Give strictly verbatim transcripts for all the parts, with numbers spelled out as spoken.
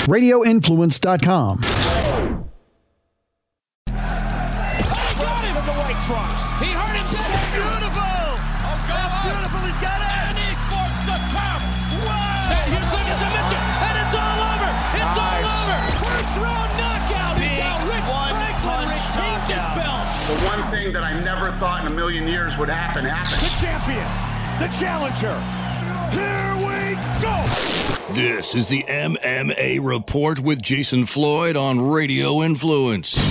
radio influence dot com. Trunks. He hurt him. That's beautiful. Oh, God. That's beautiful. He's got it. And he forced the top. Wow. And here's Lucas and Mitchell. And it's all over. It's nice. all over. First round knockout. Big is how Rich Franklin retains his belt. The one thing that I never thought in a million years would happen happened. The champion. The challenger. Here we go. This is the M M A Report with Jason Floyd on Radio Influence.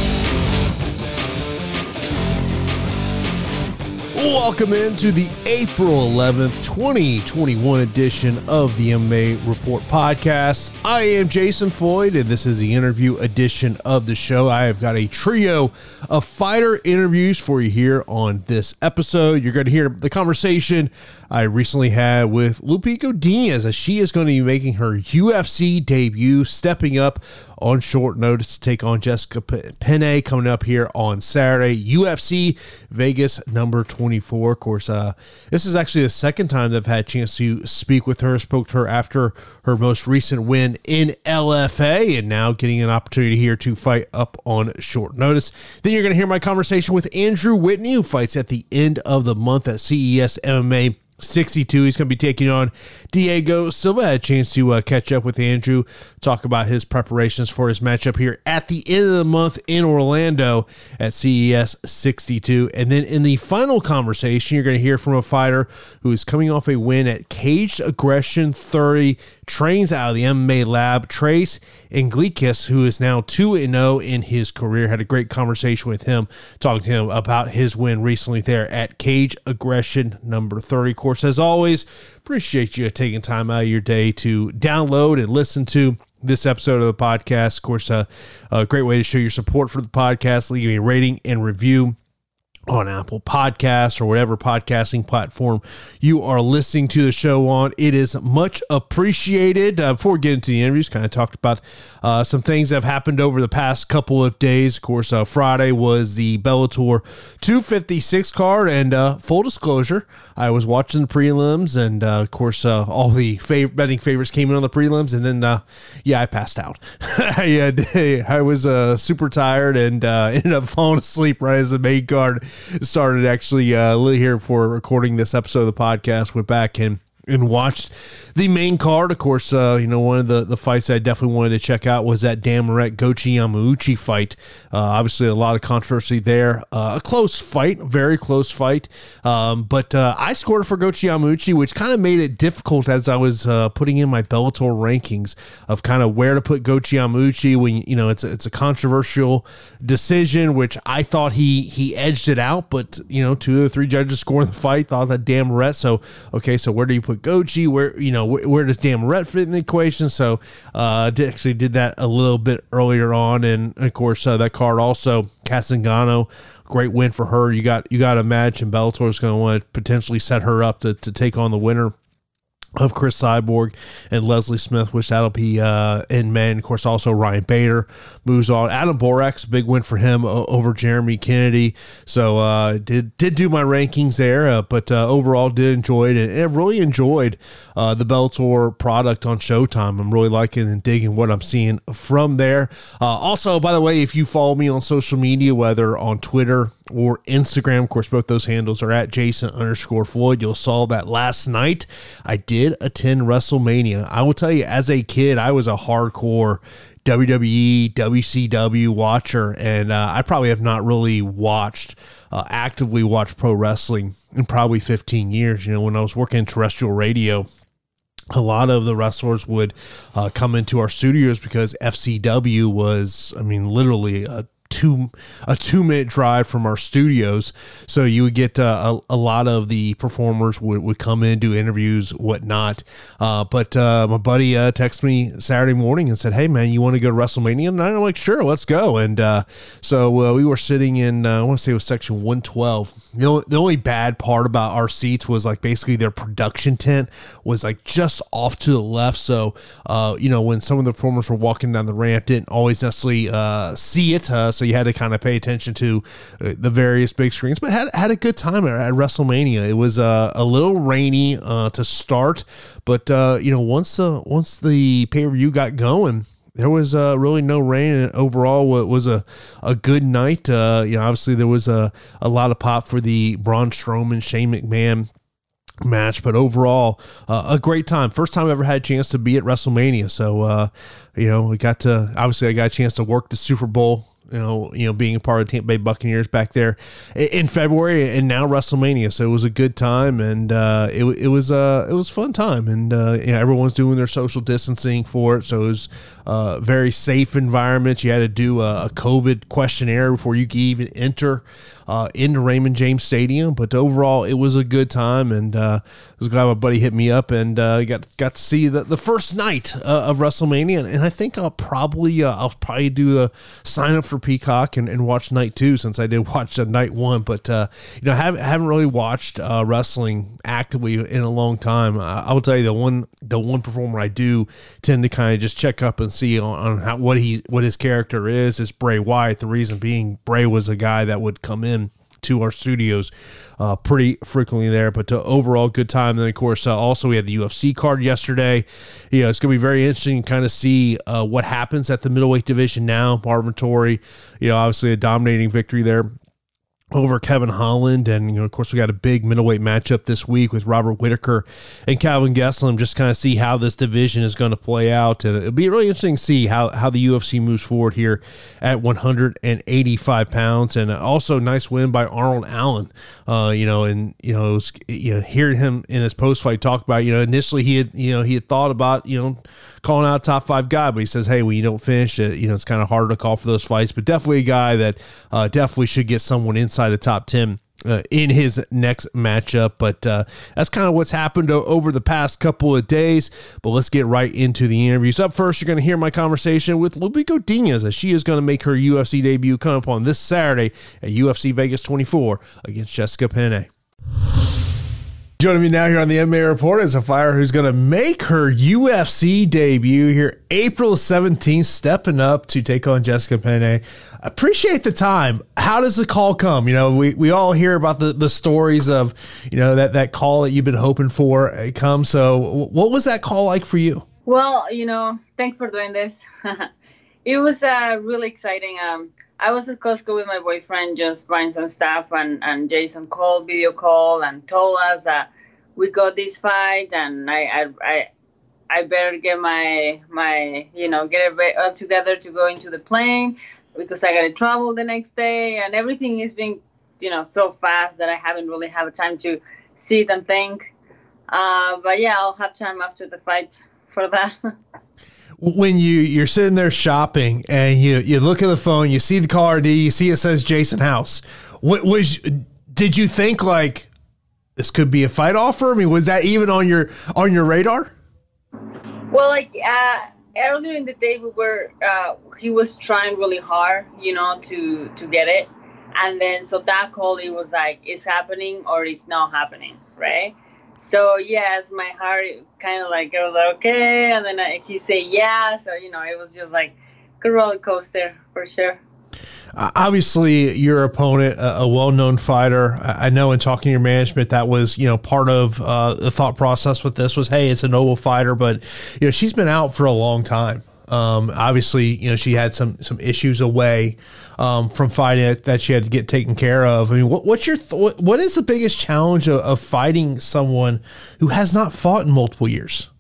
Welcome into the April eleventh, twenty twenty-one edition of the M M A Report podcast. I am Jason Floyd, and this is the interview edition of the show. I have got a trio of fighter interviews for you here on this episode. You're going to hear the conversation I recently had with Lupi Godinez, as she is going to be making her U F C debut, stepping up on short notice to take on Jessica Penne coming up here on Saturday. U F C Vegas number twenty-four. Of course, uh, this is actually the second time that I've had a chance to speak with her. Spoke to her after her most recent win in L F A, and now getting an opportunity here to fight up on short notice. Then you're going to hear my conversation with Andrew Whitney, who fights at the end of the month at C E S M M A sixty-two. He's going to be taking on Diego Silva. I had a chance to uh, catch up with Andrew, talk about his preparations for his matchup here at the end of the month in Orlando at C E S sixty-two. And then in the final conversation, you're going to hear from a fighter who is coming off a win at Caged Aggression thirty, trains out of the M M A lab, Trace Inglikis, who is now two and oh in his career. Had a great conversation with him, talking to him about his win recently there at Caged Aggression number thirty. Of course, as always, appreciate you taking time out of your day to download and listen to this episode of the podcast. Of course, uh, a great way to show your support for the podcast, leaving a rating and review on Apple Podcasts or whatever podcasting platform you are listening to the show on. It is much appreciated. Uh, before we get into the interviews, kind of talked about uh, some things that have happened over the past couple of days. Of course, uh, Friday was the Bellator two fifty-six card, and uh, full disclosure, I was watching the prelims, and uh, of course, uh, all the fav- betting favorites came in on the prelims, and then, uh, yeah, I passed out. I, uh, I was uh, super tired and uh, ended up falling asleep right as the main card started. Actually, uh, here for recording this episode of the podcast, went back and and watched the main card. Of course, uh, you know, one of the, the fights I definitely wanted to check out was that Dan Moret Gochi Yamauchi fight. Uh, obviously, a lot of controversy there. Uh, a close fight, very close fight. Um, but uh, I scored for Gochi Yamauchi, which kind of made it difficult as I was uh, putting in my Bellator rankings of kind of where to put Gochi Yamauchi when, you know, it's a, it's a controversial decision, which I thought he he edged it out. But, you know, two of the three judges scoring the fight thought that Dan Moret. So, okay, so where do you put Gochi? Where, you know, where, where does Dan Moret fit in the equation? So uh did, actually did that a little bit earlier on, and of course uh, that card also, Kat Zingano, great win for her. You got you got to imagine Bellator is going to want to potentially set her up to, to take on the winner of Chris Cyborg and Leslie Smith, which that'll be uh, in May. Of course, also Ryan Bader moves on. Adam Borax, big win for him uh, over Jeremy Kennedy. So uh, did did do my rankings there, uh, but uh, overall did enjoy it, and I really enjoyed uh, the Bellator product on Showtime. I'm really liking and digging what I'm seeing from there. Uh, also, by the way, if you follow me on social media, whether on Twitter or Instagram, of course, both those handles are at Jason underscore Floyd. You'll saw that last night I did attend WrestleMania. I will tell you, as a kid, I was a hardcore W W E, W C W watcher, and uh, I probably have not really watched, uh, actively watched pro wrestling in probably fifteen years. You know, when I was working in terrestrial radio, a lot of the wrestlers would uh, come into our studios because F C W was, I mean, literally a two a two minute drive from our studios. So you would get uh, a, a lot of the performers would, would come in, do interviews, whatnot. Uh, but uh, my buddy uh, texted me Saturday morning and said, "Hey man, you want to go to WrestleMania?" And I'm like, "Sure, let's go." And uh, so uh, we were sitting in, uh, I want to say it was section one twelve. You know, the only bad part about our seats was like basically their production tent was like just off to the left. So, uh, you know, when some of the performers were walking down the ramp, didn't always necessarily uh, see it. Uh, so you had to kind of pay attention to uh, the various big screens, but had had a good time at, at WrestleMania. It was uh, a little rainy uh, to start, but uh, you know, once the once the pay per view got going, there was uh, really no rain, and overall it was a, a good night. Uh, you know, obviously there was a, a lot of pop for the Braun Strowman, Shane McMahon match, but overall uh, a great time. First time I ever had a chance to be at WrestleMania. So, uh, you know, we got to, obviously I got a chance to work the Super Bowl, you know, you know, being a part of the Tampa Bay Buccaneers back there in February, and now WrestleMania. So it was a good time, and uh, it it was uh it was a fun time, and uh, you know, everyone's doing their social distancing for it. So it was uh very safe environment. You had to do a, a COVID questionnaire before you could even enter uh, into Raymond James Stadium. But overall, it was a good time, and uh, I was glad my buddy hit me up, and uh, got got to see the, the first night uh, of WrestleMania, and, and I think I'll probably uh, I'll probably do a sign up for Peacock and, and watch night two, since I did watch uh, night one. But uh, you know, haven't haven't really watched uh, wrestling actively in a long time. I, I will tell you, the one the one performer I do tend to kind of just check up and see on, on how, what he what his character is is Bray Wyatt. The reason being, Bray was a guy that would come in to our studios uh, pretty frequently there, but uh, overall good time. And then of course uh, also we had the U F C card yesterday. You know, it's gonna be very interesting to kind of see uh, what happens at the middleweight division now. Marvin Vettori, you know, obviously a dominating victory there over Kevin Holland, and you know, of course, we got a big middleweight matchup this week with Robert Whittaker and Calvin Gastelum. Just kind of see how this division is going to play out, and it'll be really interesting to see how how the U F C moves forward here at one hundred eighty-five pounds. And also, nice win by Arnold Allen. Uh, you know, and you know, it was, you know, hearing him in his post fight talk about, you know, initially he had, you know, he had thought about, you know, calling out a top five guy, but he says, hey, when you don't finish it, you know, it's kind of harder to call for those fights, but definitely a guy that uh, definitely should get someone inside the top ten uh, in his next matchup. But uh, that's kind of what's happened o- over the past couple of days. But let's get right into the interviews. Up first, you're going to hear my conversation with Lupi Godinez, as she is going to make her U F C debut coming up on this Saturday at U F C Vegas twenty-four against Jessica Penne. Joining me now here on the M M A Report is a fighter who's going to make her U F C debut here April seventeenth, stepping up to take on Jessica Penne. Appreciate the time. How does the call come? You know, we, we all hear about the, the stories of, you know, that, that call that you've been hoping for come. So what was that call like for you? Well, you know, thanks for doing this. It was uh, really exciting. Um, I was at Costco with my boyfriend, just buying some stuff, and, and Jason called, video call, and told us that we got this fight, and I I I, I better get my my you know get it all together to go into the plane, because I got to travel the next day, and everything is being, you know, so fast that I haven't really had time to sit and think. Uh, but yeah, I'll have time after the fight for that. When you, you're sitting there shopping and you, you look at the phone, you see the card, you see it says Jason House. What was, did you think like this could be a fight offer? I mean, was that even on your, on your radar? Well, like, uh, earlier in the day we were, uh, he was trying really hard, you know, to, to get it. And then, so that call, it was like, it's happening or it's not happening. Right. So yes, my heart kind of like goes okay, and then I, he said yeah. So you know, it was just like a roller coaster for sure. Uh, obviously, your opponent, a, a well-known fighter. I know in talking to your management, that was, you know, part of uh, the thought process with this was, hey, it's a noble fighter, but you know, she's been out for a long time. Um, obviously, you know, she had some some issues away um, from fighting that she had to get taken care of. I mean, what, what's your th- what is the biggest challenge of, of fighting someone who has not fought in multiple years?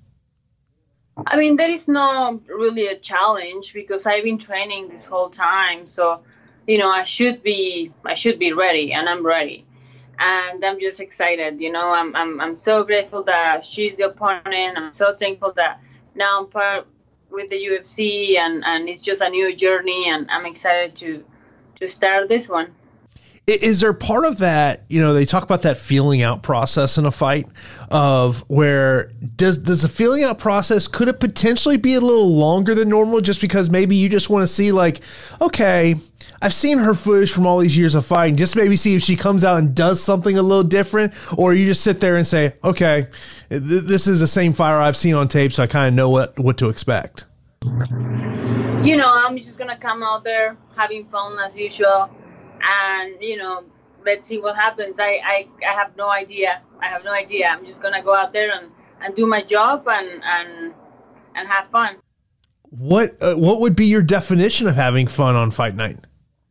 I mean, there is no really a challenge, because I've been training this whole time. So, you know, I should be I should be ready, and I'm ready, and I'm just excited. You know, I'm I'm I'm so grateful that she's the opponent. I'm so thankful that now I'm part with the U F C, and, and it's just a new journey, and I'm excited to to start this one. Is there part of that, you know, they talk about that feeling out process in a fight of where does does the feeling out process, could it potentially be a little longer than normal, just because maybe you just want to see like, okay, I've seen her footage from all these years of fighting, just maybe see if she comes out and does something a little different, or you just sit there and say, okay, th- this is the same fighter I've seen on tape, so I kind of know what, what to expect. You know, I'm just going to come out there having fun as usual, and, you know, let's see what happens. I, I, I have no idea. I have no idea. I'm just going to go out there and, and do my job and, and, and have fun. What uh, what would be your definition of having fun on fight night?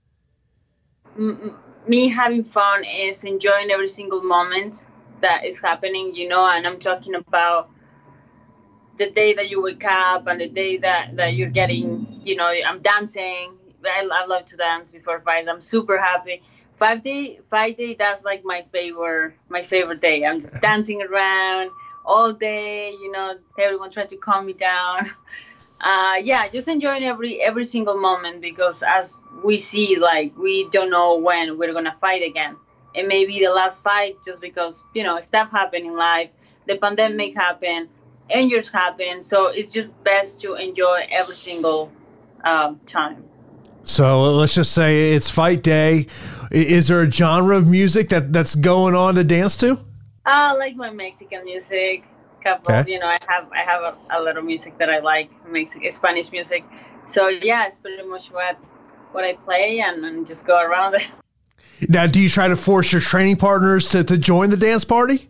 M- me having fun is enjoying every single moment that is happening, you know, and I'm talking about the day that you wake up and the day that, that you're getting, you know, I'm dancing. I, I love to dance before fights. I'm super happy. Five day, fight day, that's like my favorite, my favorite day. I'm just dancing around all day, you know, everyone trying to calm me down. Uh, yeah, just enjoying every every single moment, because as we see, like, we don't know when we're gonna fight again. It may be the last fight, just because, you know, stuff happen in life, the pandemic happened, injuries happen, so it's just best to enjoy every single um, time. So let's just say it's fight day. Is there a genre of music that, that's going on to dance to? I like my Mexican music. Couple, Okay. you know, I have I have a, a lot of music that I like, Mexican, Spanish music. So yeah, it's pretty much what what I play and, and just go around it. Now, do you try to force your training partners to, to join the dance party?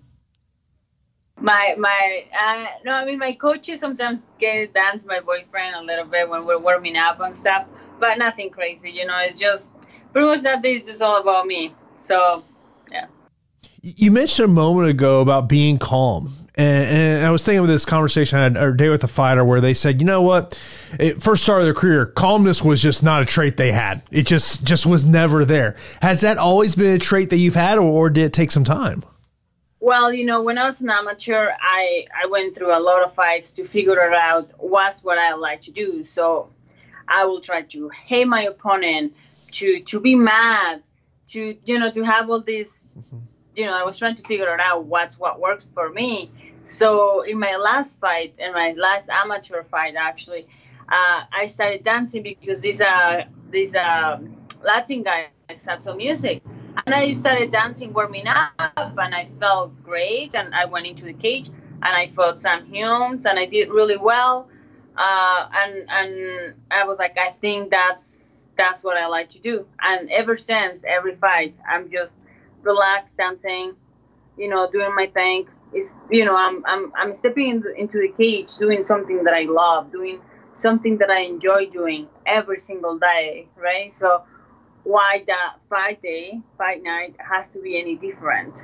My my uh, no, I mean my coaches sometimes get dance my boyfriend a little bit when we're warming up and stuff, but nothing crazy. You know, it's just pretty much that day is just all about me. So yeah. You mentioned a moment ago about being calm. And, and I was thinking of this conversation I had a day with a fighter where they said, you know what, it first started their career, calmness was just not a trait they had. It just, just was never there. Has that always been a trait that you've had, or, or did it take some time? Well, you know, when I was an amateur, I, I went through a lot of fights to figure it out what's what I like to do. So I will try to hate my opponent, to to be mad, to, you know, to have all this, you know, I was trying to figure it out what's what works for me. So in my last fight, in my last amateur fight, actually, uh, I started dancing because these uh, these uh, Latin guys had some music. And I started dancing, warming up, and I felt great. And I went into the cage, and I fought Sam Humes, and I did really well. Uh, and and I was like, I think that's that's what I like to do. And ever since, every fight, I'm just relaxed, dancing, you know, doing my thing. It's, you know, I'm I'm I'm stepping in the, into the cage, doing something that I love, doing something that I enjoy doing every single day, right? So why that fight day, fight night has to be any different?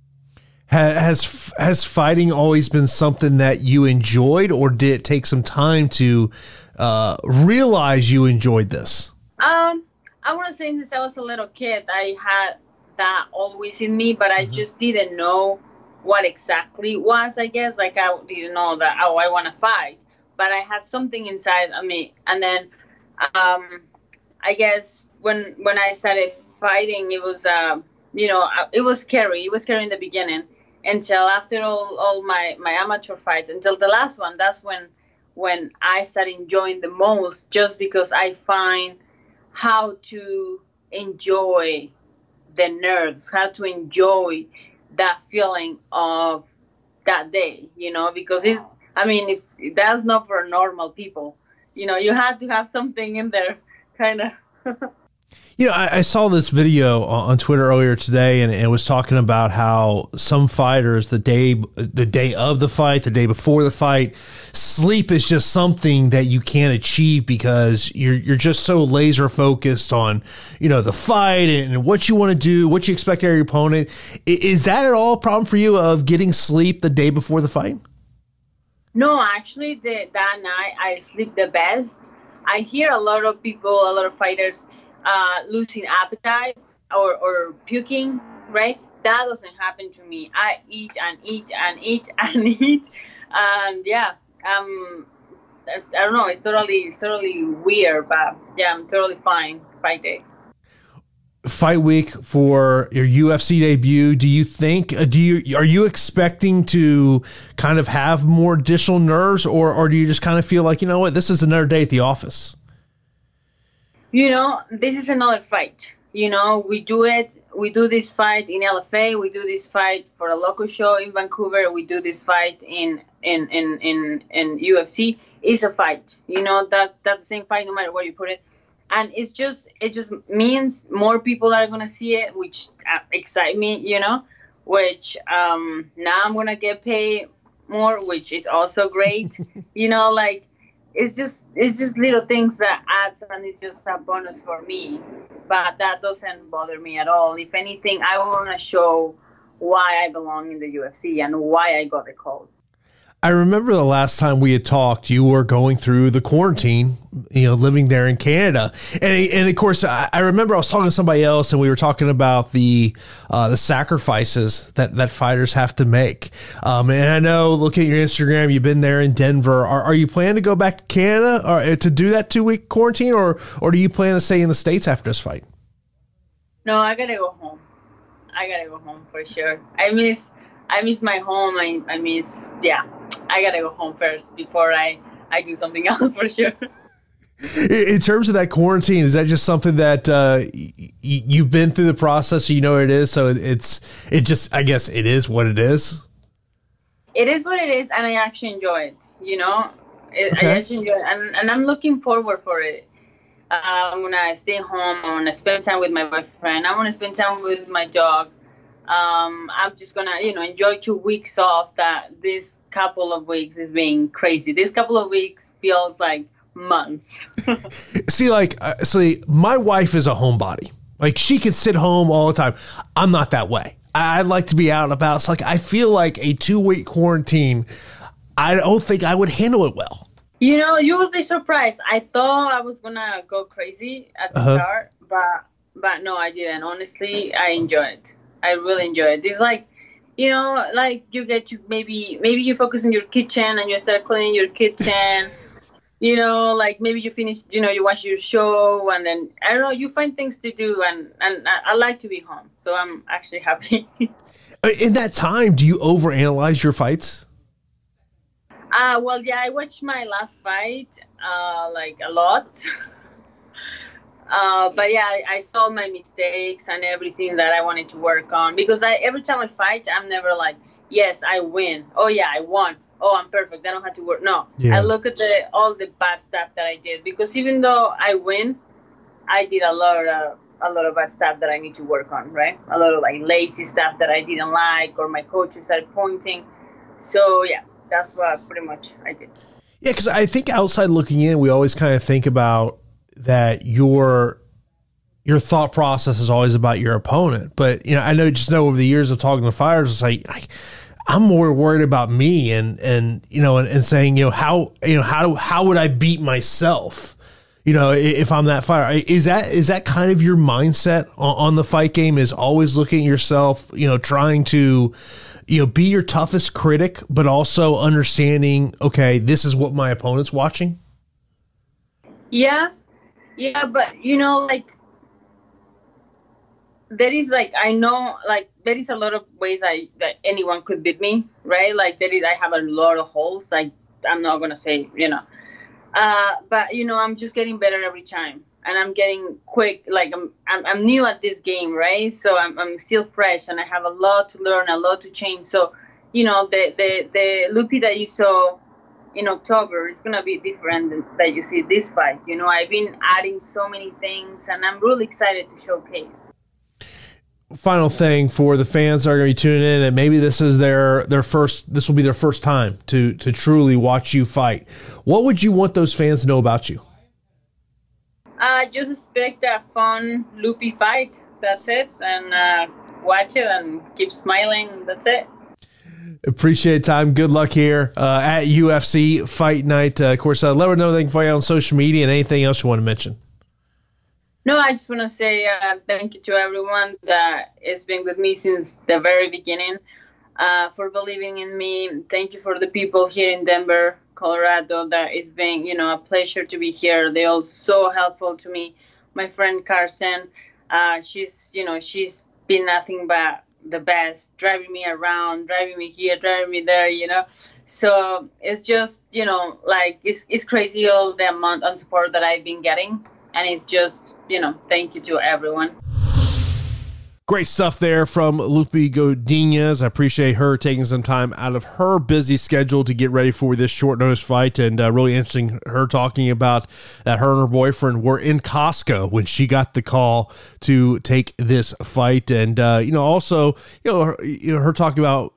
Has has fighting always been something that you enjoyed, or did it take some time to uh, realize you enjoyed this? Um, I want to say since I was a little kid, I had that always in me, but I mm-hmm. just didn't know what exactly it was, I guess. Like, I didn't know that, oh, I want to fight, but I had something inside of me. And then um, I guess when when I started fighting, it was, uh, you know, it was scary. It was scary in the beginning until after all, all my, my amateur fights, until the last one. That's when when I started enjoying the most, just because I find how to enjoy the nerves, how to enjoy that feeling of that day, you know, because it's, I mean, if that's not for normal people, you know, you had to have something in there, kind of. You know, I, I saw this video on Twitter earlier today, and it was talking about how some fighters, the day, the day of the fight, the day before the fight, sleep is just something that you can't achieve because you're you're just so laser focused on, you know, the fight and what you want to do, what you expect out of your opponent. Is that at all a problem for you of getting sleep the day before the fight? No, actually, the, that night I sleep the best. I hear a lot of people, a lot of fighters, Uh, losing appetites or, or puking, right? That doesn't happen to me. I eat and eat and eat and eat, and yeah, um, I don't know. It's totally, it's totally weird, but yeah, I'm totally fine. Fight day, fight week for your U F C debut. Do you think? Uh, do you are you expecting to kind of have more additional nerves, or or do you just kind of feel like, you know what, this is another day at the office? You know, this is another fight. You know, we do it. We do this fight in L F A. We do this fight for a local show in Vancouver. We do this fight in in in in, in U F C. It's a fight. You know, that's that's the same fight no matter where you put it. And it's just it just means more people are gonna see it, which uh, excite me. You know, which um, now I'm gonna get paid more, which is also great. You know, like. it's just it's just little things that adds, and it's just a bonus for me. But that doesn't bother me at all. If anything, I want to show why I belong in the U F C and why I got the call. I remember the last time we had talked, you were going through the quarantine, you know, living there in Canada. And, and of course, I, I remember I was talking to somebody else and we were talking about the uh, the sacrifices that, that fighters have to make. Um, and I know, looking at your Instagram, you've been there in Denver. Are, are you planning to go back to Canada or to do that two-week quarantine, or, or do you plan to stay in the States after this fight? No, I got to go home. I got to go home for sure. I miss I miss my home. I, I miss, yeah. I gotta go home first before I, I do something else for sure. In terms of that quarantine, is that just something that uh, y- you've been through the process, so you know what it is? So it's it just, I guess it is what it is. It is what it is, and I actually enjoy it. You know, it, okay. I actually enjoy it, and, and I'm looking forward for it. Uh, I'm gonna stay home. I'm gonna spend time with my boyfriend. I'm gonna spend time with my dog. Um, I'm just gonna, you know, enjoy two weeks off. That this couple of weeks is being crazy. This couple of weeks feels like months. See, like, uh, see, my wife is a homebody. Like, she can sit home all the time. I'm not that way. I, I like to be out and about. It's like, I feel like a two week quarantine, I don't think I would handle it well. You know, you will be surprised. I thought I was gonna go crazy at the uh-huh. start, but but no, I didn't. Honestly, I enjoy it. I really enjoy it. It's like, you know, like you get to maybe maybe you focus on your kitchen and you start cleaning your kitchen. You know, like maybe you finish, you know, you watch your show and then, I don't know, you find things to do, and, and I, I like to be home. So I'm actually happy. In that time, do you overanalyze your fights? Uh, well, yeah, I watched my last fight uh, like a lot. Uh, but yeah, I, I saw my mistakes and everything that I wanted to work on, because I, every time I fight, I'm never like, yes, I win. Oh yeah, I won. Oh, I'm perfect. I don't have to work. No, yeah. I look at the all the bad stuff that I did, because even though I win, I did a lot of a lot of bad stuff that I need to work on. Right, a lot of like lazy stuff that I didn't like, or my coaches started pointing. So yeah, that's what pretty much I did. Yeah, because I think outside looking in, we always kind of think about that your your thought process is always about your opponent. But, you know, I know just know over the years of talking to fighters, it's like, I, I'm more worried about me and, and, you know, and, and saying, you know, how, you know, how, how would I beat myself? You know, if I'm that fighter, is that, is that kind of your mindset on, on the fight game, is always looking at yourself, you know, trying to, you know, be your toughest critic, but also understanding, okay, this is what my opponent's watching? Yeah. Yeah, but, you know, like, there is, like, I know, like, there is a lot of ways I that anyone could beat me, right? Like, there is, I have a lot of holes. Like, I'm not going to say, you know. Uh, but, you know, I'm just getting better every time. And I'm getting quick. Like, I'm I'm, I'm new at this game, right? So I'm, I'm still fresh, and I have a lot to learn, a lot to change. So, you know, the, the, the Loopy that you saw in October is going to be different than that you see this fight. You know, I've been adding so many things, and I'm really excited to showcase. Final thing for the fans that are going to be tuning in, and maybe this is their their first, this will be their first time to to truly watch you fight. What would you want those fans to know about you? Uh, just expect a fun, loopy fight. That's it. And uh, watch it and keep smiling. That's it. Appreciate time. Good luck here uh, at U F C Fight Night. Uh, of course, uh, let her know they can find you on social media and anything else you want to mention. No, I just want to say uh, thank you to everyone that has been with me since the very beginning, uh, for believing in me. Thank you for the people here in Denver, Colorado, that it's been, you know, a pleasure to be here. They're all so helpful to me. My friend Carson, uh, she's, you know, she's been nothing but the best, driving me around, driving me here, driving me there, you know. So it's just, you know, like, it's, it's crazy all the amount of support that I've been getting. And it's just, you know, thank you to everyone. Great stuff there from Loopy Godinez. I appreciate her taking some time out of her busy schedule to get ready for this short notice fight, and uh, really interesting her talking about that her and her boyfriend were in Costco when she got the call to take this fight. And, uh, you know, also, you know, her, you know, her talking about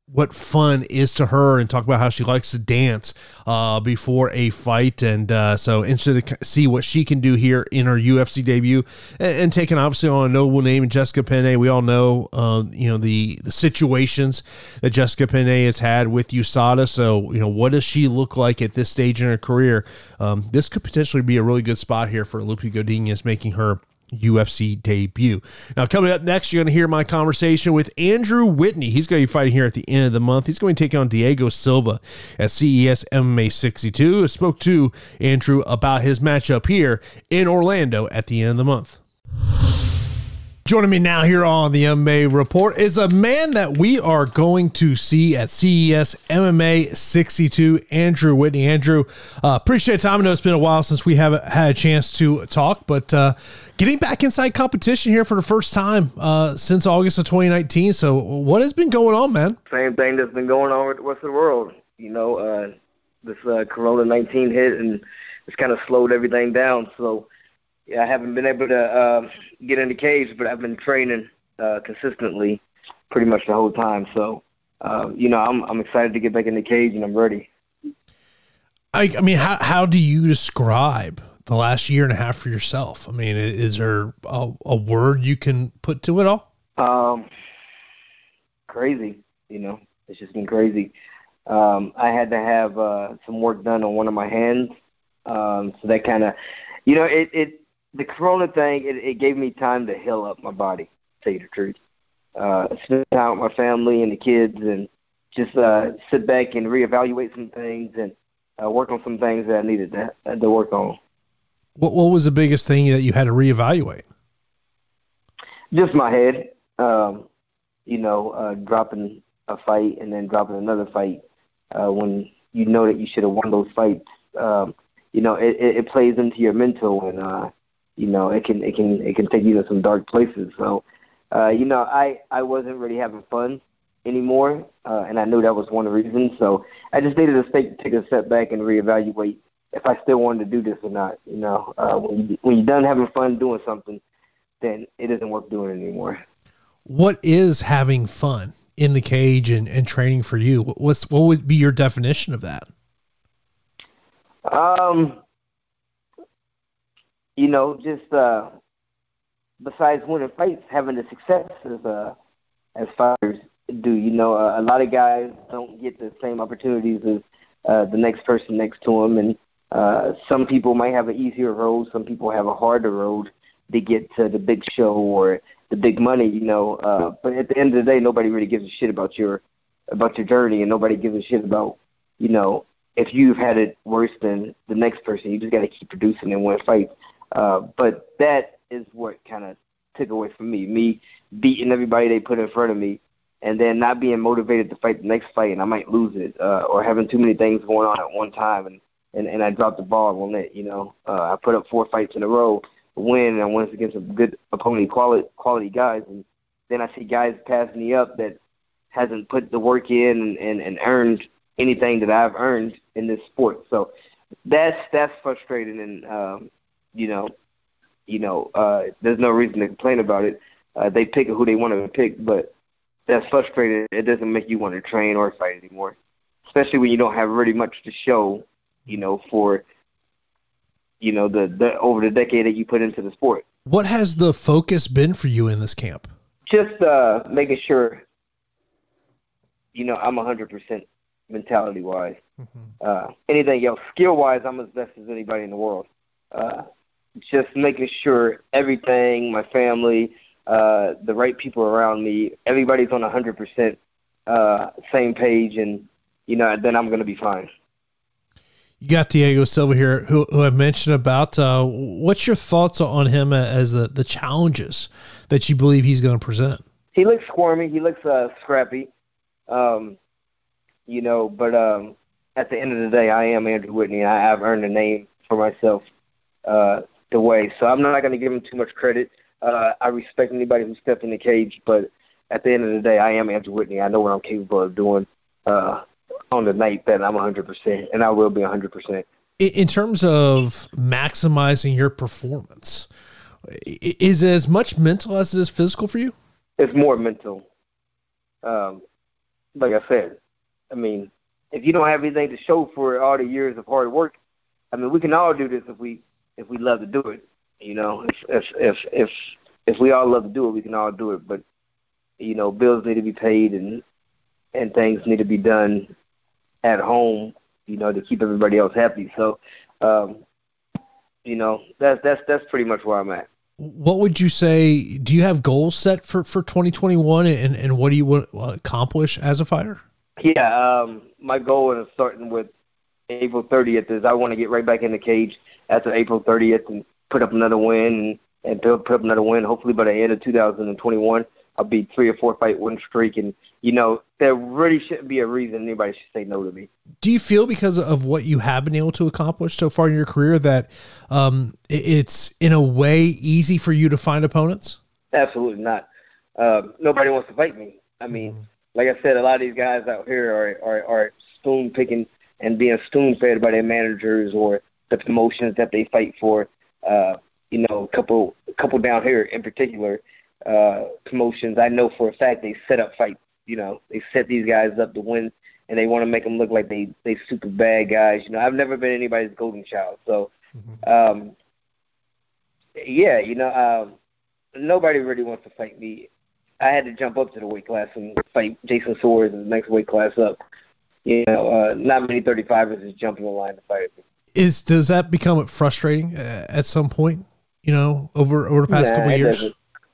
what fun is to her and talk about how she likes to dance uh, before a fight. And uh, so interested to see what she can do here in her U F C debut, and, and taking obviously on a noble name, Jessica Penne. We all know, uh, you know, the, the situations that Jessica Penne has had with U S A D A. So, you know, what does she look like at this stage in her career? Um, this could potentially be a really good spot here for Lupe Godinez, making her U F C debut. Now, coming up next, you're going to hear my conversation with Andrew Whitney. He's going to be fighting here at the end of the month. He's going to take on Diego Silva at C E S M M A sixty-two. I spoke to Andrew about his matchup here in Orlando at the end of the month. Joining me now here on the M M A Report is a man that we are going to see at C E S M M A sixty-two, Andrew Whitney. Andrew, uh, appreciate the time. I know it's been a while since we haven't had a chance to talk, but uh, getting back inside competition here for the first time uh, since August of twenty nineteen. So what has been going on, man? Same thing that's been going on with the rest of the world. You know, uh, this uh, Corona nineteen hit, and it's kind of slowed everything down. So, yeah, I haven't been able to uh, get in the cage, but I've been training uh, consistently pretty much the whole time. So, uh, you know, I'm I'm excited to get back in the cage, and I'm ready. I, I mean, how how do you describe the last year and a half for yourself? I mean, is there a, a word you can put to it all? Um, crazy. You know, it's just been crazy. Um, I had to have uh, some work done on one of my hands, um, so that kind of, you know, it it. The Corona thing, it, it gave me time to heal up my body, to tell you the truth. Uh, spend time with my family and the kids, and just uh, sit back and reevaluate some things and uh, work on some things that I needed to, to work on. What What was the biggest thing that you had to reevaluate? Just my head. Um, you know, uh, dropping a fight and then dropping another fight uh, when you know that you should have won those fights. Um, you know, it, it, it plays into your mental, and uh, you know, it can it can it can take you to some dark places. So, uh, you know, I, I wasn't really having fun anymore, uh, and I knew that was one of the reasons. So I just needed to take, take a step back and reevaluate if I still wanted to do this or not. You know, uh, when you, when you're done having fun doing something, then it isn't worth doing it anymore. What is having fun in the cage and, and training for you? What's what would be your definition of that? Um. You know, just uh, besides winning fights, having the success as uh, as fighters do. You know, uh, a lot of guys don't get the same opportunities as uh, the next person next to them, and uh, some people might have an easier road. Some people have a harder road to get to the big show or the big money. You know, uh, but at the end of the day, nobody really gives a shit about your about your journey, and nobody gives a shit about, you know, if you've had it worse than the next person. You just got to keep producing and win fights. Uh, but that is what kind of took away from me, me beating everybody they put in front of me, and then not being motivated to fight the next fight, and I might lose it, uh, or having too many things going on at one time, and, and, and I dropped the ball on it. You know, uh, I put up four fights in a row, win, and I went against some good opponent quality, quality guys, and then I see guys pass me up that hasn't put the work in and, and, and earned anything that I've earned in this sport. So that's that's frustrating, and um, you know, you know, uh, there's no reason to complain about it. Uh, they pick who they want to pick, but that's frustrating. It doesn't make you want to train or fight anymore, especially when you don't have really much to show, you know, for, you know, the, the over the decade that you put into the sport. What has the focus been for you in this camp? Just uh, making sure, you know, I'm one hundred percent mentality-wise. Mm-hmm. Uh, anything else, skill-wise, I'm as best as anybody in the world. Uh, just making sure everything, my family, uh, the right people around me, everybody's on one hundred percent uh, same page, and, you know, then I'm going to be fine. You got Diego Silva here, who, who I mentioned about. Uh, what's your thoughts on him as the, the challenges that you believe he's going to present? He looks squirmy. He looks uh, scrappy, um, you know, but um, at the end of the day, I am Andrew Whitney, and I, I've earned a name for myself uh, the way. So I'm not going to give him too much credit. Uh, I respect anybody who stepped in the cage, but at the end of the day, I am Andrew Whitney. I know what I'm capable of doing uh, on the night that I'm one hundred percent, and I will be one hundred percent. In terms of maximizing your performance, is it as much mental as it is physical for you? It's more mental. Um, like I said, I mean, if you don't have anything to show for all the years of hard work, I mean, we can all do this if we if we love to do it. You know, if if if if, if we all love to do it, we can all do it. But you know, bills need to be paid and and things need to be done at home, you know, to keep everybody else happy. So, um, you know, that's that's that's pretty much where I'm at. What would you say? Do you have goals set for, for twenty twenty-one, and, and what do you want to accomplish as a fighter? Yeah, um, my goal is starting with April thirtieth is I want to get right back in the cage after April thirtieth and put up another win and, and put up another win. Hopefully by the end of two thousand twenty-one, I'll be three or four fight win streak. And, you know, there really shouldn't be a reason anybody should say no to me. Do you feel because of what you have been able to accomplish so far in your career that um, it's in a way easy for you to find opponents? Absolutely not. Um, nobody wants to fight me. I mean, mm-hmm. like I said, a lot of these guys out here are, are, are spoon picking and being spoon fed by their managers or the promotions that they fight for. Uh, you know, a couple, a couple down here in particular, uh, promotions, I know for a fact they set up fights. You know, they set these guys up to win, and they want to make them look like they they super bad guys. You know, I've never been anybody's golden child. So, mm-hmm. um, yeah, you know, um, nobody really wants to fight me. I had to jump up to the weight class and fight Jason Soares in the next weight class up. You know, uh, not many thirty-fivers is jumping the line to fight me. Is does that become frustrating uh, at some point? You know, over over the past nah, couple of years. Doesn't.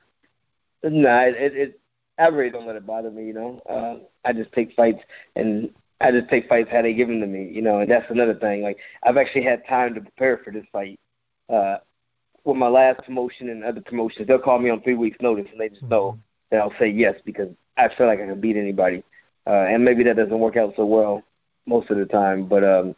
Nah, it, it, it I really don't let it bother me. You know, uh, I just take fights and I just take fights how they give them to me. You know, and that's another thing. Like I've actually had time to prepare for this fight. Uh, with my last promotion and other promotions, they'll call me on three weeks' notice, and they just know that I'll say yes because I feel like I can beat anybody. Uh, and maybe that doesn't work out so well most of the time, but um,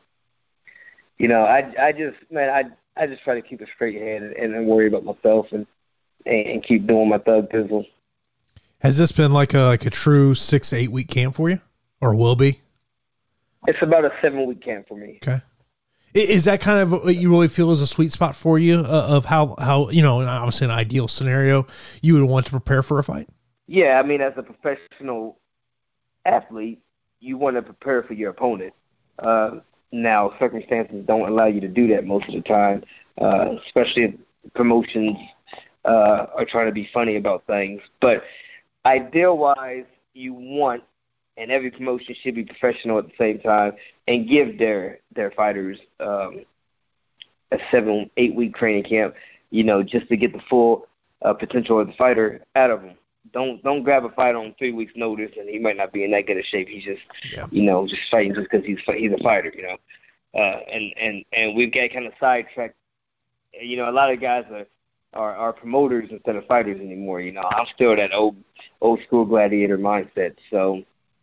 you know, I I just man, I I just try to keep a straight head and, and worry about myself and, and and keep doing my thug pizzle. Has this been like a like a true six eight week camp for you, or will be? It's about a seven week camp for me. Okay. Is that kind of what you really feel is a sweet spot for you uh, of how, how, you know, obviously an ideal scenario you would want to prepare for a fight? Yeah. I mean, as a professional athlete, you want to prepare for your opponent. Uh, now circumstances don't allow you to do that most of the time, uh, especially if promotions uh, are trying to be funny about things. But ideal wise, you want, and every promotion should be professional at the same time and give their their fighters um, a seven, eight week training camp, you know, just to get the full uh, potential of the fighter out of them. Don't don't grab a fight on three weeks' notice and he might not be in that good a shape. He's just, yeah. you know, just fighting just because he's he's a fighter, you know. Uh, and and and we've got kind of sidetracked. You know, a lot of guys are, are are promoters instead of fighters anymore. You know, I'm still that old old school gladiator mindset. So.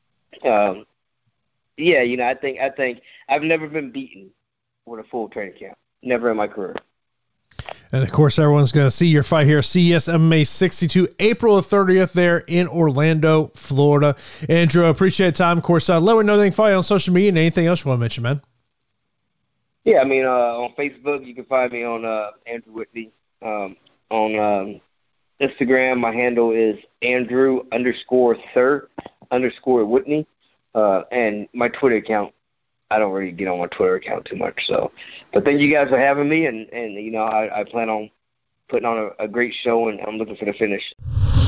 Um, yeah, you know, I think I think I've never been beaten with a full training camp. Never in my career. And of course, everyone's going to see your fight here, C E S M M A sixty-two, April thirtieth, there in Orlando, Florida. Andrew, I appreciate the time. Of course, uh, let me know anything for you on social media and anything else you want to mention, man. Yeah, I mean, uh, on Facebook, you can find me on uh, Andrew Whitney. Um, on um, Instagram, my handle is Andrew underscore Sir. underscore Whitney, uh, and my Twitter account, I don't really get on my Twitter account too much, so, but thank you guys for having me, and, and you know, I, I plan on putting on a, a great show, and I'm looking for the finish.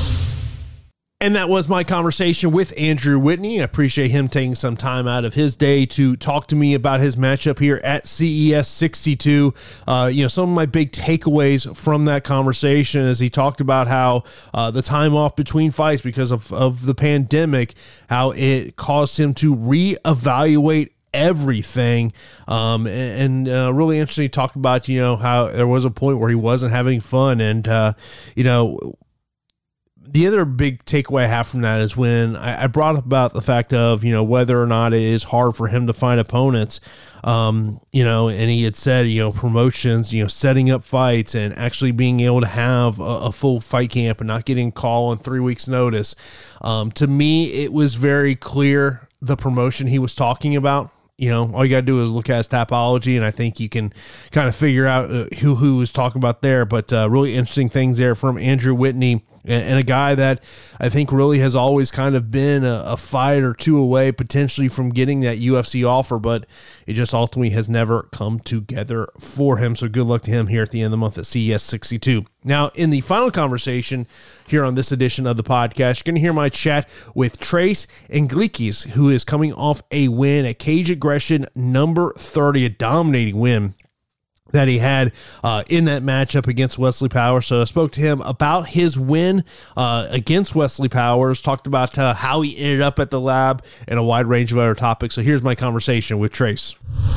And that was my conversation with Andrew Whitney. I appreciate him taking some time out of his day to talk to me about his matchup here at C E S sixty-two. Uh, you know, some of my big takeaways from that conversation is he talked about how uh, the time off between fights because of, of the pandemic, how it caused him to reevaluate everything. Um, and, and uh, really interesting. He talked about, you know, how there was a point where he wasn't having fun and, uh, you know, the other big takeaway I have from that is when I, I brought up about the fact of, you know, whether or not it is hard for him to find opponents, um, you know, and he had said, you know, promotions, you know, setting up fights and actually being able to have a, a full fight camp and not getting a call on three weeks notice. Um, to me, it was very clear the promotion he was talking about. You know, all you got to do is look at his Tapology, and I think you can kind of figure out uh, who who was talking about there. But uh, really interesting things there from Andrew Whitney. and, and a guy that I think really has always kind of been a, a fight or two away potentially from getting that U F C offer, but it just ultimately has never come together for him. So good luck to him here at the end of the month at C E S sixty-two. Now, in the final conversation here on this edition of the podcast, you're going to hear my chat with Trace Anglikis, who is coming off a win at Cage Aggression number thirty, a dominating win that he had uh, in that matchup against Wesley Powers. So I spoke to him about his win uh, against Wesley Powers, talked about uh, how he ended up at the lab, and a wide range of other topics. So here's my conversation with Trace.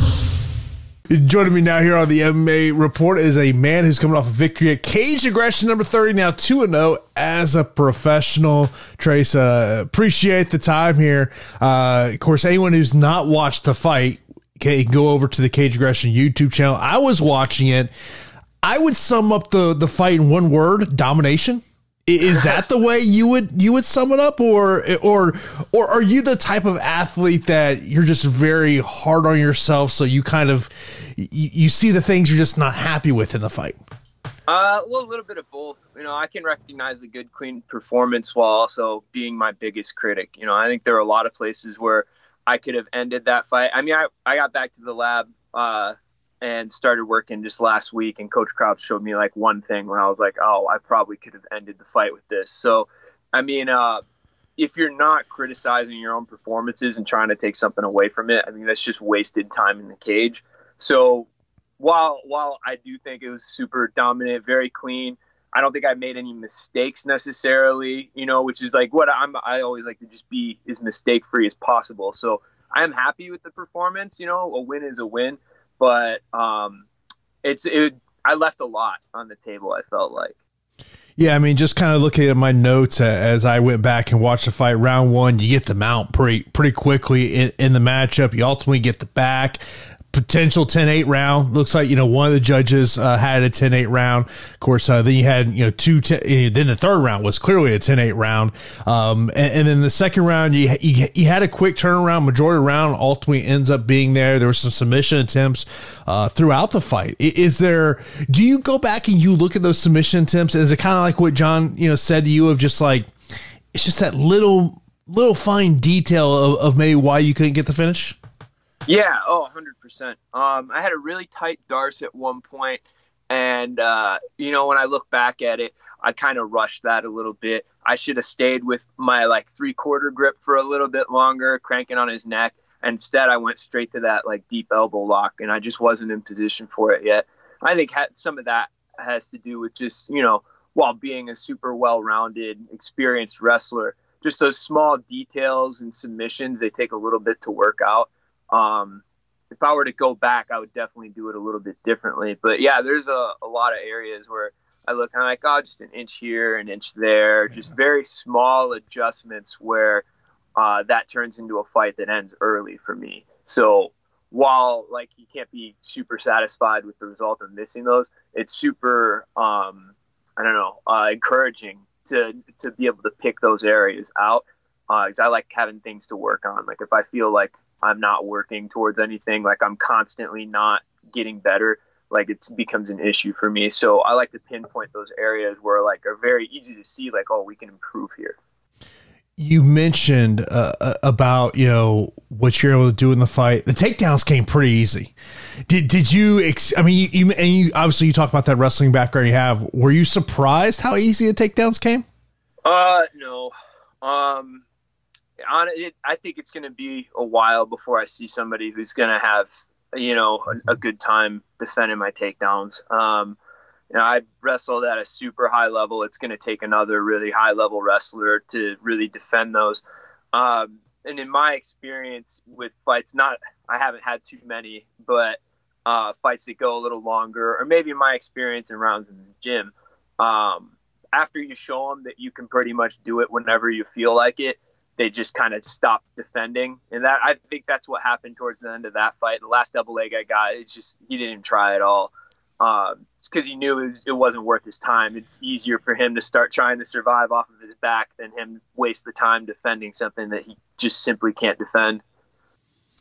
Joining me now here on the M M A Report is a man who's coming off a victory at Cage Aggression number thirty, now two and oh as a professional. Trace, uh, appreciate the time here. Uh, of course, anyone who's not watched the fight can go over to the Cage Aggression YouTube channel. I was watching it. I would sum up the, the fight in one word: domination. Is that the way you would you would sum it up, or or or are you the type of athlete that you're just very hard on yourself, so you kind of you, you see the things you're just not happy with in the fight? Uh, well, a little bit of both. You know, I can recognize a good, clean performance while also being my biggest critic. You know, I think there are a lot of places where I could have ended that fight. I mean, I, I got back to the lab uh, and started working just last week, and Coach Crouch showed me like one thing where I was like, oh, I probably could have ended the fight with this. So, I mean, uh, if you're not criticizing your own performances and trying to take something away from it, I mean, that's just wasted time in the cage. So while, while I do think it was super dominant, very clean, I don't think I made any mistakes necessarily, you know, which is like what I'm, I always like to just be as mistake free as possible. So I am happy with the performance. You know, a win is a win, but um, it's, it, I left a lot on the table, I felt like. Yeah, I mean, just kind of looking at my notes as I went back and watched the fight. Round one, you get the mount pretty pretty quickly in, in the matchup. You ultimately get the back. Potential ten eight round. Looks like, you know, one of the judges uh, had a ten eight round. Of course, uh, then you had, you know, two, ten, then the third round was clearly a ten eight round. Um, and, and then the second round, you, you you had a quick turnaround. Majority of the round ultimately ends up being there. There were some submission attempts uh, throughout the fight. Is there, do you go back and you look at those submission attempts? Is it kind of like what John, you know, said to you of just like, it's just that little, little fine detail of, of maybe why you couldn't get the finish? Yeah, oh, one hundred percent. Um, I had a really tight Darce at one point, and, uh, you know, when I look back at it, I kind of rushed that a little bit. I should have stayed with my, like, three-quarter grip for a little bit longer, cranking on his neck. And instead, I went straight to that, like, deep elbow lock, and I just wasn't in position for it yet. I think some of that has to do with just, you know, while being a super well-rounded, experienced wrestler, just those small details and submissions, they take a little bit to work out. Um, if I were to go back, I would definitely do it a little bit differently. But yeah, there's a, a lot of areas where I look and I'm like, oh, just an inch here, an inch there, just very small adjustments where uh, that turns into a fight that ends early for me. So while like you can't be super satisfied with the result of missing those, it's super, um, I don't know, uh, encouraging to to be able to pick those areas out because uh, I like having things to work on. Like if I feel like I'm not working towards anything, like I'm constantly not getting better, like it becomes an issue for me. So I like to pinpoint those areas where like are very easy to see, like, oh, we can improve here. You mentioned uh, about, you know, what you're able to do in the fight. The takedowns came pretty easy. Did did you, ex- I mean, you, and you obviously you talk about that wrestling background you have. Were you surprised how easy the takedowns came? Uh, no. Um, On it, I think it's going to be a while before I see somebody who's going to have, you know, a, a good time defending my takedowns. Um, you know, I wrestled at a super high level. It's going to take another really high level wrestler to really defend those. Um, and in my experience with fights, not, I haven't had too many, but uh, fights that go a little longer, or maybe my experience in rounds in the gym, um, after you show them that you can pretty much do it whenever you feel like it, they just kind of stopped defending. And that, I think that's what happened towards the end of that fight. The last double leg I got, it's just, he didn't even try at all. Um, it's because he knew it, was, it wasn't worth his time. It's easier for him to start trying to survive off of his back than him waste the time defending something that he just simply can't defend.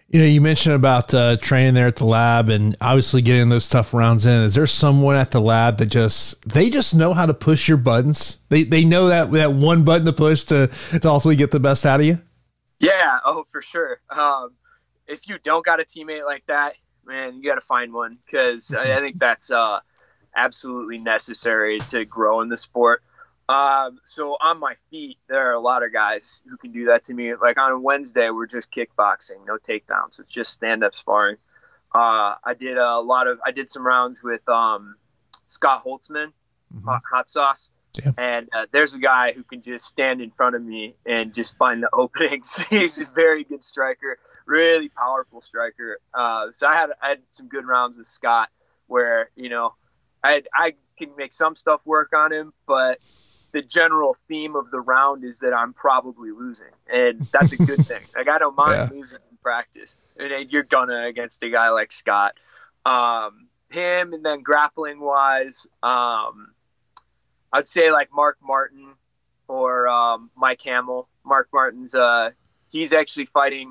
You know, you mentioned about uh, training there at the lab and obviously getting those tough rounds in. Is there someone at the lab that just, they just know how to push your buttons? They they know that that one button to push to, to ultimately get the best out of you? Yeah, oh, for sure. Um, if you don't got a teammate like that, man, you got to find one, because I, I think that's uh, absolutely necessary to grow in the sport. Um, so on my feet, there are a lot of guys who can do that to me. Like on Wednesday, we're just kickboxing, no takedowns. It's just stand-up sparring. Uh, I did a lot of, I did some rounds with um, Scott Holtzman, mm-hmm. hot, hot sauce. Yeah. And uh, there's a guy who can just stand in front of me and just find the openings. He's a very good striker, really powerful striker. Uh, so I had, I had some good rounds with Scott where, you know, I, I can make some stuff work on him, but the general theme of the round is that I'm probably losing, and that's a good thing. Like, I don't mind yeah. losing in practice, and you're gonna against a guy like Scott. Um, him, and then grappling wise, um, I'd say like Mark Martin or um, Mike Hamill. Mark Martin's uh, he's actually fighting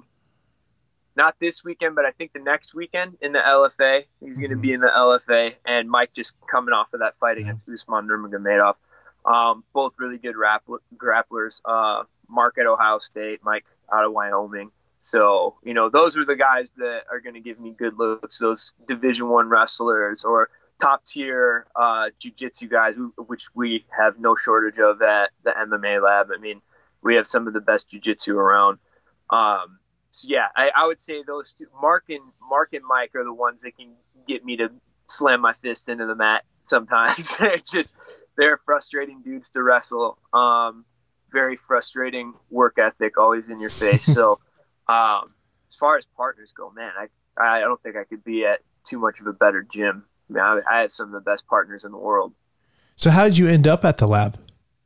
not this weekend, but I think the next weekend in the L F A. He's going to mm-hmm. be in the L F A, and Mike just coming off of that fight yeah. against Usman Nurmagomedov. Um, both really good rap- grapplers. Uh, Mark at Ohio State, Mike out of Wyoming. So, you know, those are the guys that are going to give me good looks, those Division One wrestlers or top tier uh, jiu-jitsu guys, which we have no shortage of at the M M A lab. I mean, we have some of the best jiu-jitsu around. Um, so, yeah, I, I would say those two, Mark and, Mark and Mike are the ones that can get me to slam my fist into the mat sometimes. Just they're frustrating dudes to wrestle. Um, very frustrating work ethic, always in your face. So um, as far as partners go, man, I I don't think I could be at too much of a better gym. I mean, I, I have some of the best partners in the world. So how did you end up at the lab?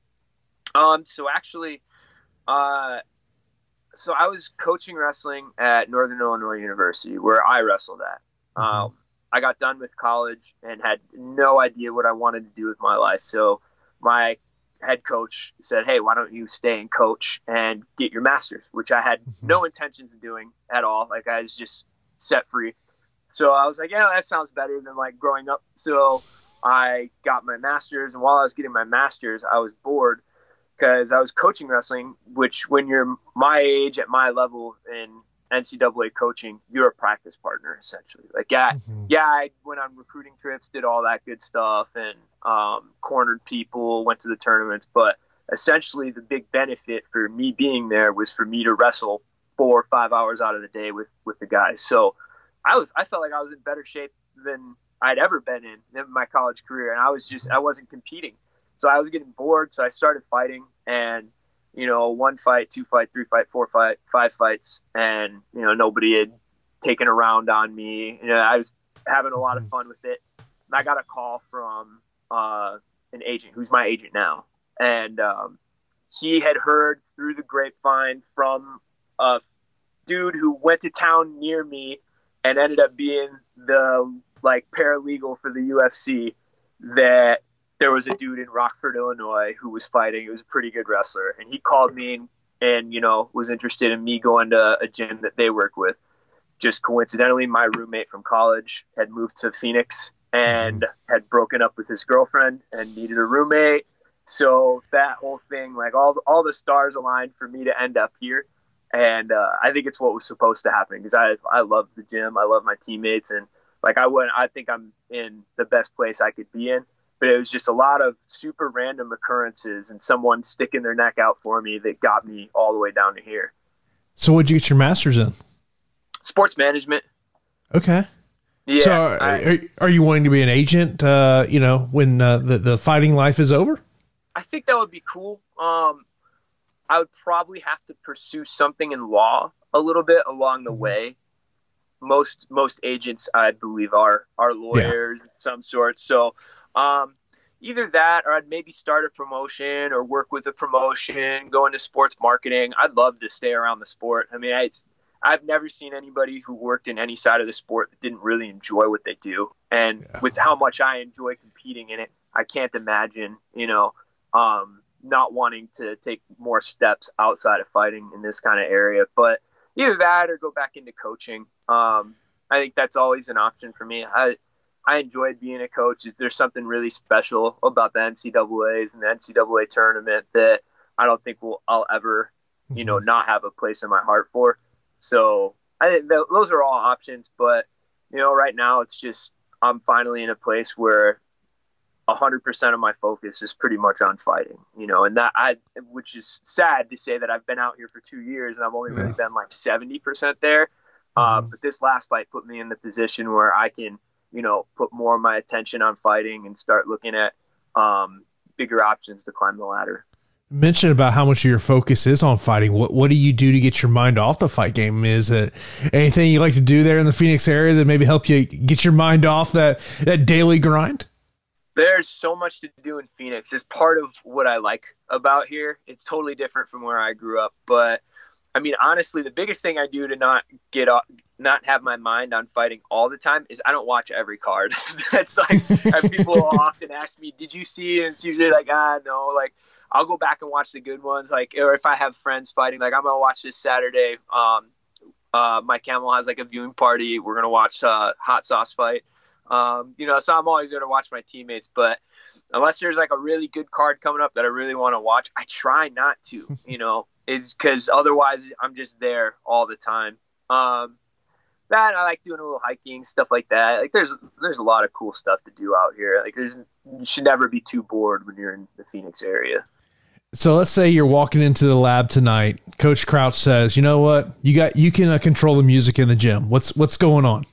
Um, so actually, uh, so I was coaching wrestling at Northern Illinois University, where I wrestled at. Mm-hmm. Um, I got done with college and had no idea what I wanted to do with my life. So my head coach said, hey, why don't you stay and coach and get your master's, which I had mm-hmm. no intentions of doing at all. Like, I was just set free. So I was like, yeah, that sounds better than like growing up. So I got my master's, and while I was getting my master's, I was bored because I was coaching wrestling, which when you're my age at my level in N C double A coaching, you're a practice partner essentially. Like, yeah, mm-hmm. yeah, I went on recruiting trips, did all that good stuff, and um, cornered people, went to the tournaments. But essentially, the big benefit for me being there was for me to wrestle four or five hours out of the day with with the guys. So I was, I felt like I was in better shape than I'd ever been in in my college career, and I was just, I wasn't competing, so I was getting bored. So I started fighting, and you know, one fight, two fight, three fight, four fight, five fights, and you know, nobody had taken a round on me. You know, I was having a lot of fun with it. And I got a call from uh, an agent who's my agent now, and um, he had heard through the grapevine from a dude who went to town near me and ended up being the like paralegal for the U F C that there was a dude in Rockford, Illinois who was fighting. He was a pretty good wrestler. And he called me and, and, you know, was interested in me going to a gym that they work with. Just coincidentally, my roommate from college had moved to Phoenix and had broken up with his girlfriend and needed a roommate. So that whole thing, like all, all the stars aligned for me to end up here. And uh, I think it's what was supposed to happen because I, I love the gym. I love my teammates. And like, I wouldn't, I think I'm in the best place I could be in. But it was just a lot of super random occurrences and someone sticking their neck out for me that got me all the way down to here. So what'd you get your master's in? Sports management. Okay. Yeah. So are, I, are, are you wanting to be an agent, uh, you know, when uh, the, the fighting life is over? I think that would be cool. Um, I would probably have to pursue something in law a little bit along the mm-hmm. way. Most, most agents, I believe, are, are lawyers yeah. of some sort. So, Um, either that, or I'd maybe start a promotion or work with a promotion, go into sports marketing. I'd love to stay around the sport. I mean, I, it's, I've never seen anybody who worked in any side of the sport that didn't really enjoy what they do. And yeah. with how much I enjoy competing in it, I can't imagine, you know, um, not wanting to take more steps outside of fighting in this kind of area. But either that or go back into coaching. Um, I think that's always an option for me. I I enjoyed being a coach. Is there something really special about the N C double A's and the N C double A tournament that I don't think will I'll ever, you know, not have a place in my heart for. So I think th- those are all options. But, you know, right now it's just I'm finally in a place where one hundred percent of my focus is pretty much on fighting, you know, and that I, which is sad to say that I've been out here for two years and I've only really been like seventy percent there. Uh, but this last fight put me in the position where I can, you know, put more of my attention on fighting and start looking at um, bigger options to climb the ladder. Mention about how much of your focus is on fighting. What what do you do to get your mind off the fight game? Is it anything you like to do there in the Phoenix area that maybe help you get your mind off that, that daily grind? There's so much to do in Phoenix. It's part of what I like about here. It's totally different from where I grew up. But, I mean, honestly, the biggest thing I do to not get off, not have my mind on fighting all the time is I don't watch every card. That's like, people will often ask me, did you see? And it's usually like, ah, no. Like, I'll go back and watch the good ones. Like, or if I have friends fighting, like, I'm going to watch this Saturday. Um, uh, my Camel has like a viewing party. We're going to watch uh, Hot Sauce fight. Um, you know, so I'm always there to watch my teammates, but unless there's like a really good card coming up that I really want to watch, I try not to, you know, it's because otherwise I'm just there all the time. Um, that I like doing a little hiking, stuff like that. Like there's, there's a lot of cool stuff to do out here. Like there's, you should never be too bored when you're in the Phoenix area. So let's say you're walking into the lab tonight. Coach Crouch says, you know what, you got, you can uh, control the music in the gym. What's, what's going on?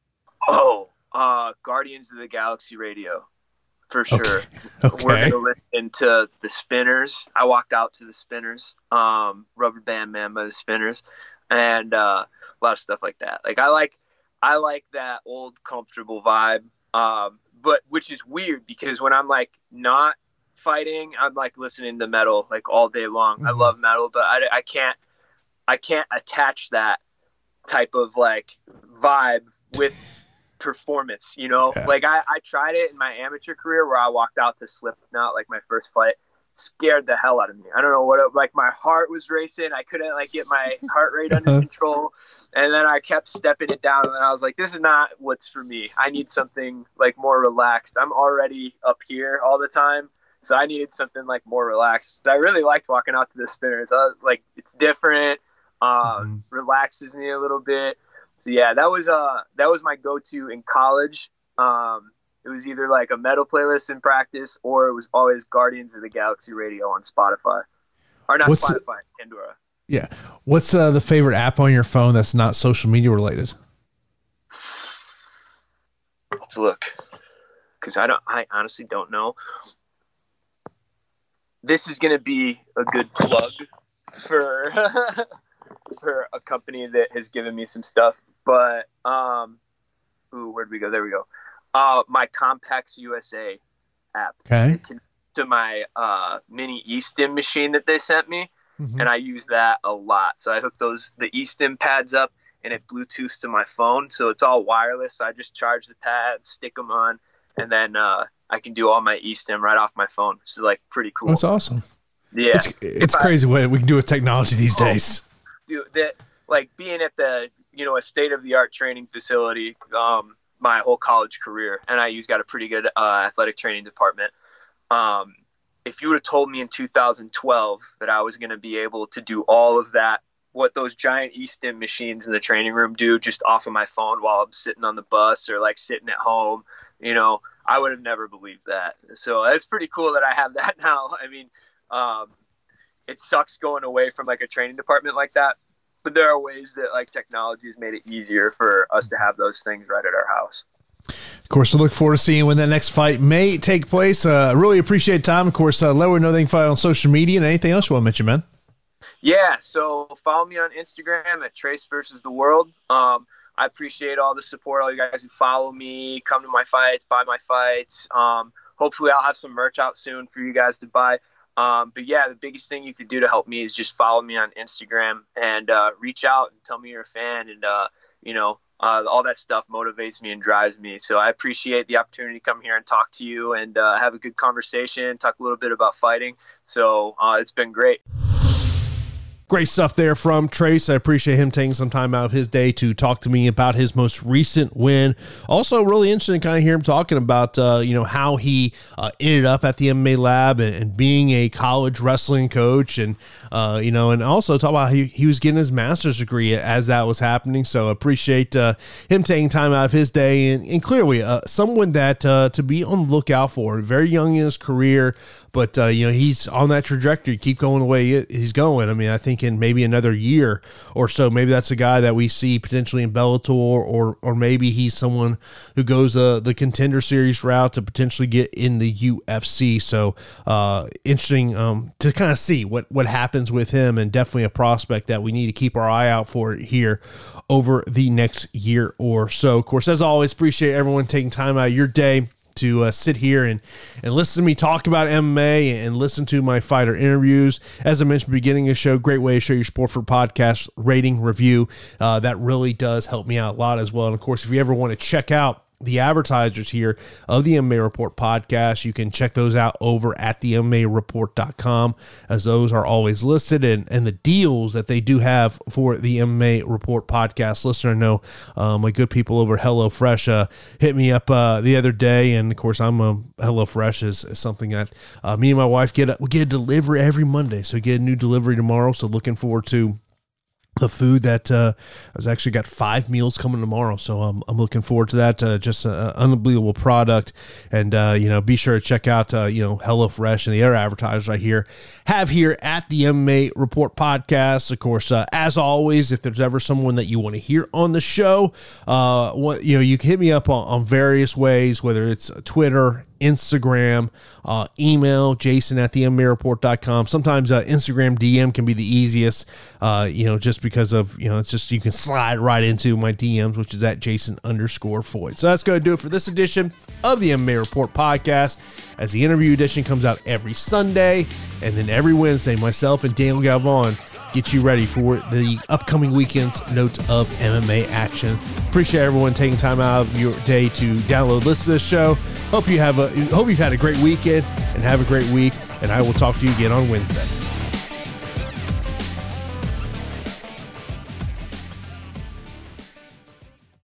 Oh, Uh, Guardians of the Galaxy radio, for sure. Okay. Okay. We're going to listen to the Spinners. I walked out to the Spinners, um, Rubber Band Man by the Spinners, and uh, a lot of stuff like that. Like I like, I like that old comfortable vibe. Um, but which is weird because when I'm like not fighting, I'm like listening to metal like all day long. Mm-hmm. I love metal, but I, I can't, I can't attach that type of like vibe with performance, you know. Yeah. Like I, I tried it in my amateur career where I walked out to Slipknot, like my first fight, scared the hell out of me. I don't know what it, like my heart was racing. I couldn't like get my heart rate under control, and then I kept stepping it down, and then I was like, this is not what's for me. I need something like more relaxed. I'm already up here all the time, so I needed something like more relaxed. I really liked walking out to the Spinners. I was, like it's different, um mm-hmm. relaxes me a little bit. So yeah, that was uh that was my go-to in college. Um, it was either like a metal playlist in practice, or it was always Guardians of the Galaxy radio on Spotify, or not What's Spotify, the, Pandora. Yeah, what's uh, the favorite app on your phone that's not social media related? Let's look, because I don't. I honestly don't know. This is gonna be a good plug for. for a company that has given me some stuff, but um ooh, where'd we go? There we go. Uh my Compex U S A app. Okay. To my uh mini eStim machine that they sent me, mm-hmm. and I use that a lot. So I hook those the eStim pads up, and it Bluetooths to my phone, so it's all wireless. So I just charge the pads, stick them on, and then uh I can do all my eStim right off my phone, which is like pretty cool. That's awesome. Yeah, it's, it's crazy I, what we can do with technology these oh, days. Do that, like being at the, you know, a state of the art training facility, um, my whole college career, and I use got a pretty good uh, athletic training department. Um, if you would have told me in two thousand twelve that I was going to be able to do all of that, what those giant eStim machines in the training room do just off of my phone while I'm sitting on the bus or like sitting at home, you know, I would have never believed that. So it's pretty cool that I have that now. I mean, um, it sucks going away from like a training department like that, but there are ways that like technology has made it easier for us to have those things right at our house. Of course, I look forward to seeing when that next fight may take place. Uh, really appreciate time. Of course, uh, let me know they can find on social media and anything else you want to mention, man. Yeah. So follow me on Instagram at Trace versus the World. Um, I appreciate all the support, all you guys who follow me, come to my fights, buy my fights. Um, hopefully I'll have some merch out soon for you guys to buy. Um, but yeah, the biggest thing you could do to help me is just follow me on Instagram and uh, reach out and tell me you're a fan. And, uh, you know, uh, all that stuff motivates me and drives me. So I appreciate the opportunity to come here and talk to you and uh, have a good conversation, talk a little bit about fighting. So uh, it's been great. Great stuff there from Trace. I appreciate him taking some time out of his day to talk to me about his most recent win. Also, really interesting to kind of hear him talking about, uh, you know, how he uh, ended up at the M M A lab and, and being a college wrestling coach, and uh, you know, and also talk about how he, he was getting his master's degree as that was happening. So appreciate uh, him taking time out of his day, and, and clearly uh, someone that uh, to be on the lookout for. Very young in his career, but uh, you know, he's on that trajectory, keep going the way he's going. I mean, I think in maybe another year or so, maybe that's a guy that we see potentially in Bellator, or or maybe he's someone who goes uh, the Contender Series route to potentially get in the U F C. So uh, interesting um, to kind of see what what happens with him, and definitely a prospect that we need to keep our eye out for here over the next year or so. Of course, as always, appreciate everyone taking time out of your day to uh, sit here and, and listen to me talk about M M A and listen to my fighter interviews. As I mentioned at the beginning of the show, great way to show your support for podcast rating, review. Uh, that really does help me out a lot as well. And of course, if you ever want to check out the advertisers here of the M M A Report podcast, you can check those out over at the M M A report dot com, as those are always listed, and, and the deals that they do have for the M M A Report podcast listener. I know uh, my good people over HelloFresh uh, hit me up uh, the other day, and of course, I'm a HelloFresh is, is something that uh, me and my wife get a, we get a delivery every Monday, so we get a new delivery tomorrow. So looking forward to the food that uh, I've actually got five meals coming tomorrow. So um, I'm looking forward to that. Uh, just an unbelievable product. And, uh, you know, be sure to check out, uh, you know, HelloFresh and the other advertisers I hear have here at the M M A Report podcast. Of course, uh, as always, if there's ever someone that you want to hear on the show, uh, what, you know, you can hit me up on, on various ways, whether it's Twitter, Instagram, uh, email, Jason at the M M A report dot com. Sometimes uh, Instagram D M can be the easiest, uh, you know, just because of, you know, it's just, you can slide right into my D Ms, which is at Jason underscore Foyt. So that's going to do it for this edition of the M M A Report podcast, as the interview edition comes out every Sunday, and then every Wednesday, myself and Daniel Galvan get you ready for the upcoming weekend's note of M M A action. Appreciate everyone taking time out of your day to download, listen to this show. Hope you have a hope you've had a great weekend and have a great week, and I will talk to you again on Wednesday.